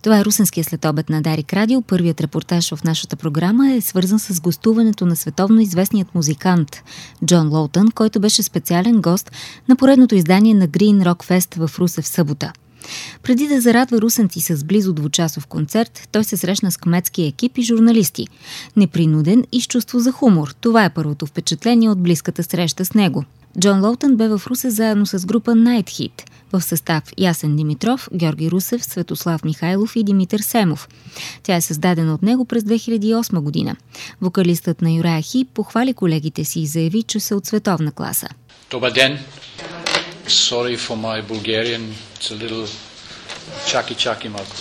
Това е Русенския следобед на Дарик Радио. Първият репортаж в нашата програма е свързан с гостуването на световно известният музикант Джон Лоутън, който беше специален гост на поредното издание на Green Rock Fest в Русе в събота. Преди да зарадва русенци с близо двучасов концерт, той се срещна с кметския екип и журналисти. Непринуден и с чувство за хумор. Това е първото впечатление от близката среща с него. Джон Лоутън бе в Русе заедно с група Night Heat, в състав Ясен Димитров, Георги Русев, Светослав Михайлов и Димитър Семов. Тя е създадена от него през 2008 година. Вокалистът на Юрая Хип похвали колегите си и заяви, че са от световна класа. Добър ден! Sorry for my Bulgarian. It's a little чаки малко.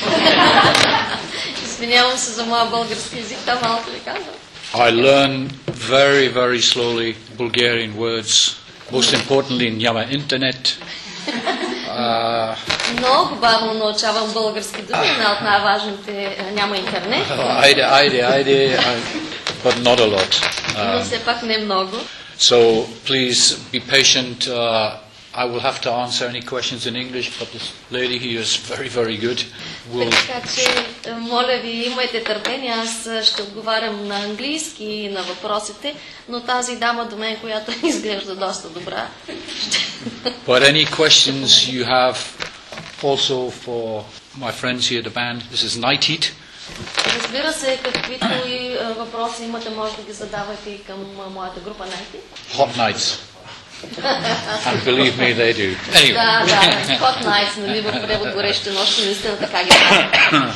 Извинявам се за моя български език, там малко ли казвам? I learn very, very slowly Bulgarian words, most importantly in Yama Internet. Много бавно научавам български думи, една от най-важните няма интернет. Айде, but not a lot. Но все пак не много. So please be patient. I will have to answer any questions in English, but this lady here is very, very good. Така че, моля ви, имайте търпение, аз ще отговарям на английски на въпросите, но тази дама до мен, която изглежда доста добра. But any questions you have also for my friends here at the band, this is Night Heat. Разбира се, каквито и въпроси имате, може да ги задавате и към моята група Night Heat. Hot nights. And believe me, they do. Anyway. Да, hot nights, нали, в превод горещи нощи, наистина така ги правят.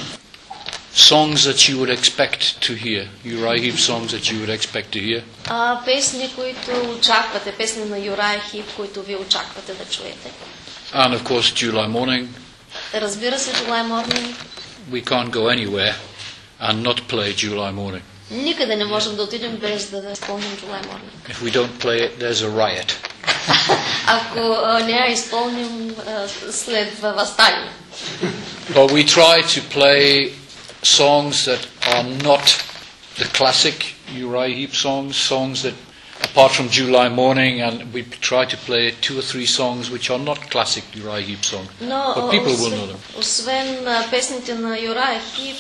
Songs that you would expect to hear. Uriah Heep songs that you would expect to hear. Песни, които очаквате, песни на Юрая Хип, които ви очаквате да чуете. And of course, July Morning. Разбира се, July Morning. We can't go anywhere and not play July Morning. Никъде не можем да отидем без да изпълним July Morning. If we don't play it, there's a riot. Ако не я изпълним, следва възстание. But we try to play songs that are not the classic Uriah Heep songs that apart from July Morning, and we try to play 2 or 3 songs which are not classic Uriah Heep songs, but people will know them. Освен песните на Юрая Хип,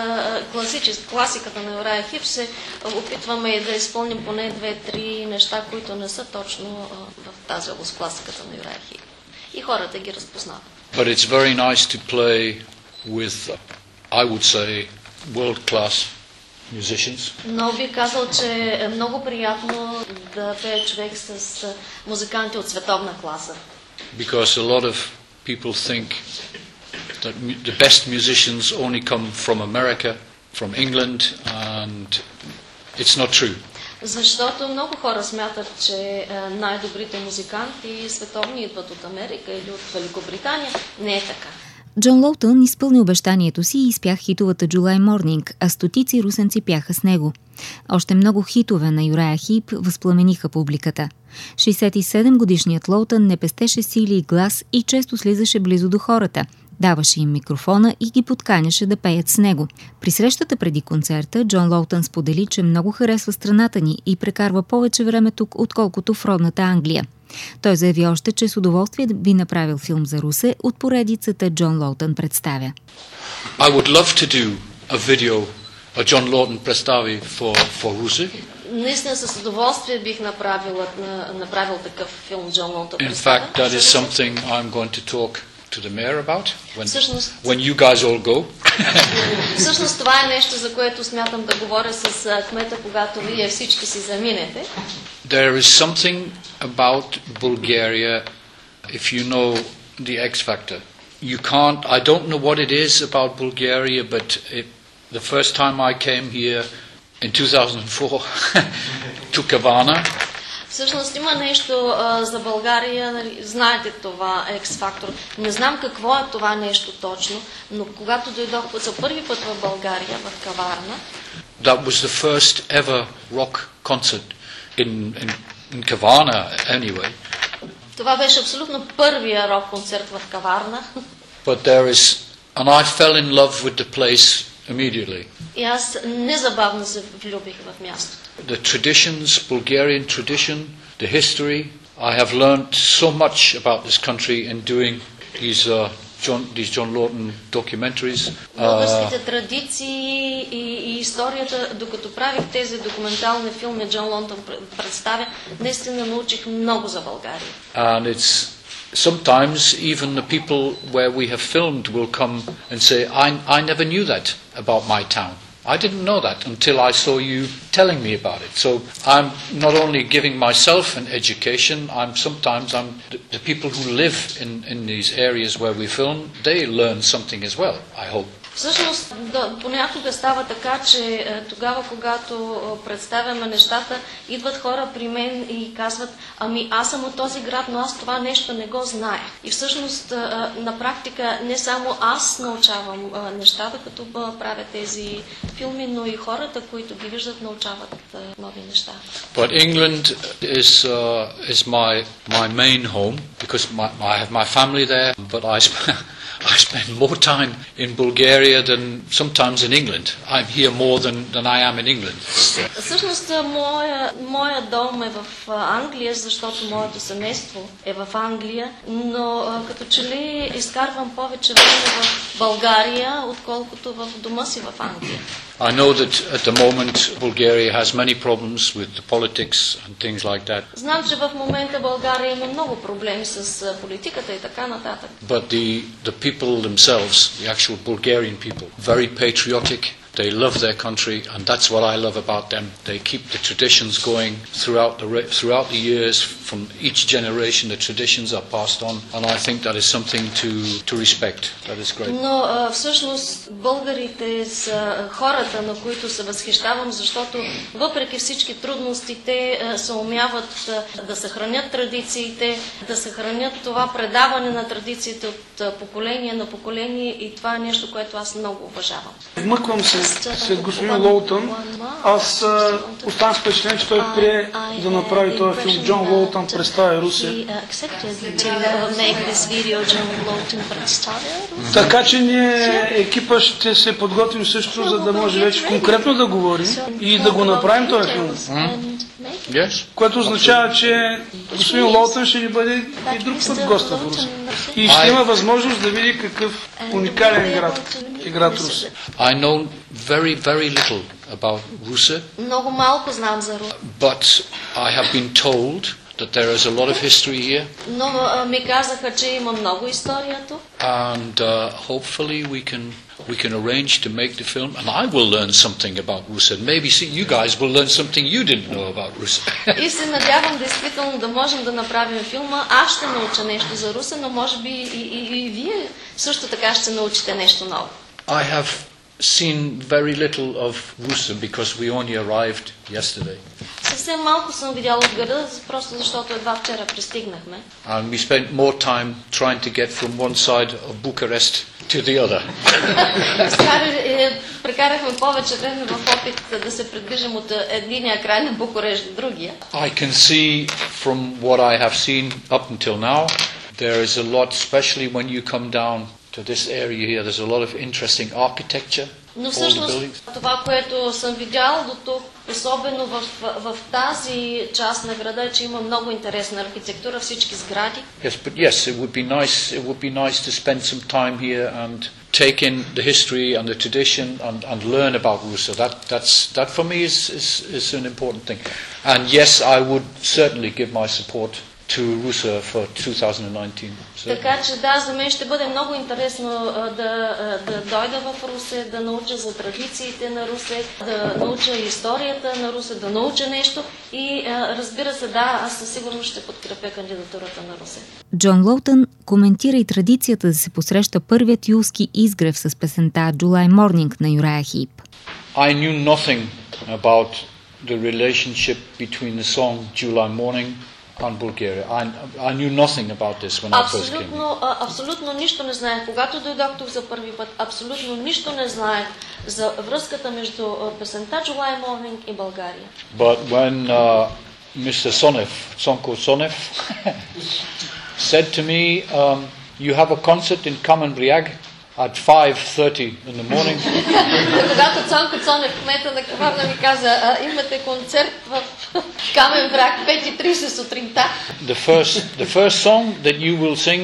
класиката на Юрая Хип, се опитваме и да изпълним поне 2-3 неща, които не са точно в тази област класиката на Юрая Хип. И хората ги разпознават. But it's very nice to play with, I would say, world-class musicians. Но би казал, че е много приятно да пее човек с музиканти от световна класа. Because a lot of people think that the best musicians only come from America, from England, and it's not true. Защото много хора смятат, че най-добрите музиканти световни идват от Америка или от Великобритания. Не е така. Джон Лоутън изпълни обещанието си и изпя хитовата July Morning, а стотици русенци пяха с него. Още много хитове на Юрая Хип възпламениха публиката. 67-годишният Лоутън не пестеше сили и глас и често слизаше близо до хората. Даваше им микрофона и ги подканяше да пеят с него. При срещата преди концерта Джон Лоутън сподели, че много харесва страната ни и прекарва повече време тук, отколкото в родната Англия. Той заяви още, че с удоволствие би направил филм за Русе от поредицата Джон Лоутън представя. I would love to do a video, a John Lawton представи for Русе. Наистина с удоволствие бих направил такъв филм Джон Лоутън представя. In fact, that is something I'm going to talk to the mayor about when you guys all go. Всъщност това е нещо, за което смятам да говоря с кмета, когато вие всички си заминете. There is something about Bulgaria, if you know the X Factor. I don't know what it is about Bulgaria, but the first time I came here in 2004 to Kavana. Всъщност има нещо за България, нали, знаете това X-Factor. Не знам какво е това нещо точно, но когато дойдох за първи път в България, в Каварна. That was the first ever rock concert in Kavana anyway. Това беше абсолютно първия рок концерт в Каварна. But and I fell in love with the place immediately. И аз незабавно се влюбих в мястото. The traditions, Bulgarian tradition, the history. I have learned so much about this country in doing these these John Lawton documentaries. Българските традиции и историята, докато правих тези документални филми, Джон Лоутън представя, наистина научих много за България. And it's sometimes even the people where we have filmed will come and say, I never knew that about my town. I didn't know that until I saw you telling me about it. So I'm not only giving myself an education, sometimes the people who live in these areas where we film, they learn something as well, I hope. Всъщност, понякога става така, че тогава, когато представяме нещата, идват хора при мен и казват, ами аз съм от този град, но аз това нещо не го знае. И всъщност, на практика, не само аз научавам нещата, като правя тези филми, но и хората, които ги виждат, научават нови неща. But England is my main home, because I have my family there, but I spend more time in Bulgaria than sometimes in England. I'm here more than I am in England. Всъщност, моя дом е в Англия, защото моето семейство е в Англия, но като че ли изкарвам повече време в България, отколкото в дома си в Англия. I know that at the moment Bulgaria has many problems with the politics and things like that. Знам, че в момента България има много проблеми с политиката и така нататък. But the people themselves, the actual Bulgarian people, very patriotic. They love their country, and that's what I love about them. They keep the traditions going throughout the years. From each generation, the traditions are passed on, and I think that is something to respect. That is great. Но всъщност българите са хората, на които се възхищавам, защото въпреки всички трудности, те се умяват да съхранят традициите, да съхранят това предаване на традициите от поколение на поколение, и това е нещо, което аз много уважавам. Вмъквам се след господин Лоутън. Аз оставам с впечатление, че той прие да направи този филм. Джон Лоутън представя Русе. Така че ние, екипа, ще се подготвим също, за да може вече конкретно да говорим и да го направим този филм. Yes. Което означава, че господин Лоутън ще ни бъде и друг път гост в Русе. И ще има възможност да види какъв уникален град Русе. I know very, very little about Russe. Много малко знам за Русе. But I have been told that there is a lot of history here. Но ми казаха, че има много история тук. And hopefully we can arrange to make the film, and I will learn something about Russe. Maybe you guys will learn something you didn't know about Russe. И се надявам действително да можем да направим филма. Аз ще науча нещо за Русе, но може би и вие също така ще научите нещо ново. I have seen very little of Russe because we only arrived yesterday. Съвсем малко съм видяла от града, просто защото едва вчера пристигнахме. And we spent more time trying to get from one side of Bucharest to the other. Прекарахме повече време в опит да се придвижим от единия край на Букурещ до другия. I can see from what I have seen up until now, there is a lot, especially when you come down to this area here, there's a lot of interesting architecture. Но всъщност това, което съм видял до тук, особено в тази част на града, е, че има много интересна архитектура, всички сгради. Yes, but yes, it would be nice to spend some time here and take in the history and the tradition and learn about Russe. That for me is an important thing. And yes, I would certainly give my support to Russe for 2019. Така че да, за мен ще бъде много интересно да дойда в Русе, да науча за традициите на Русе, да науча историята на Русе, да науча нещо и разбира се, да, аз със сигурност ще подкрепя кандидатурата на Русе. Джон Лоутън коментира и традицията да се посреща първият юлски изгрев с песента July Morning на Юрая Хип. I knew nothing about the relationship between the song July Morning and Bulgaria. I knew nothing about this when I first came. Абсолютно нищо не знаех. Когато дойдох тук за първи път, абсолютно нищо не знаех за връзката между песента July Morning и България. But when Mr. Sonko Sonev said to me, you have a concert in Kamen-Briag at 5:30 in the morning. Когато Цонко Цонев, кмета на Каварна, ми каза, имате концерт в Камен-Бряг 5:30 сутринта. The first song that you will sing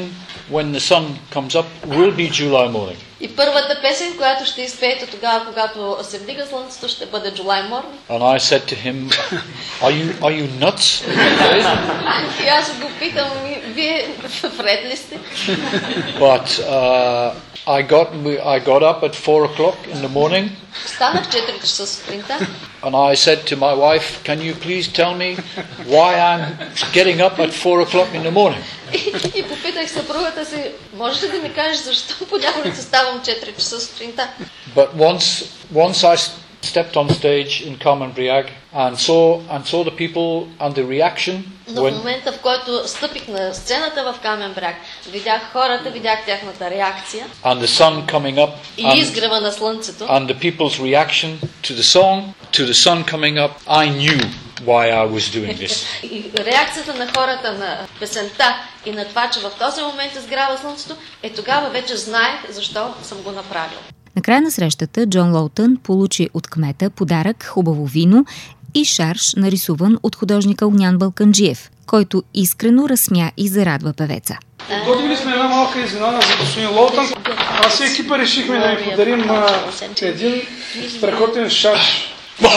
when the sun comes up will be July morning. И първата песен, която ще изпеете тогава, когато се вдига слънцето, ще бъде July Morning. And I said to him, are you nuts? И аз го питам, вие вред ли сте? But I got up at 4 o'clock in the morning. Станах 4 часа сутринта. And I said to my wife, can you please tell me why I'm getting up at 4 o'clock in the morning? И попитах съпругата си, можеш ли да ми кажеш защо понякога ставам 4 часа сутринта? But once I stepped on stage in Carmen Briag and saw the people and the reaction. Но в момента, в който стъпих на сцената в Камен бряг, видях хората, видях тяхната реакция. And the sun coming up. И изгрева на слънцето. And the people's reaction to the song, to the sun coming up. I knew why I was doing this. И реакцията на хората на песента и на това, че в този момент изгрява слънцето, тогава вече знаех защо съм го направил. Накрая на срещата Джон Лоутън получи от кмета подарък хубаво вино и шарж, нарисуван от художника Огнян Балканджиев, който искрено разсмя и зарадва певеца. Подготвили сме една малка изненада за господин Лоутън. Аз и екипа решихме да ви подарим един страхотен шарж.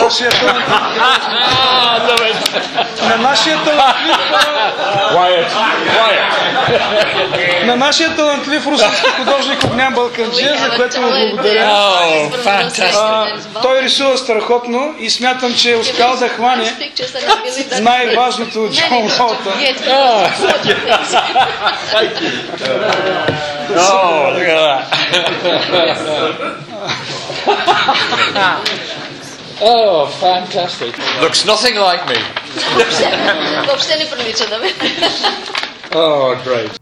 На нашия талантлив русски художник Огнян Балканджиев, за което му благодаря. Той рисува страхотно и смятам, че е успял да хване най-важното от Джон Лоутън. Oh, fantastic. Looks nothing like me. Въобще не прилича на мен. Oh, great.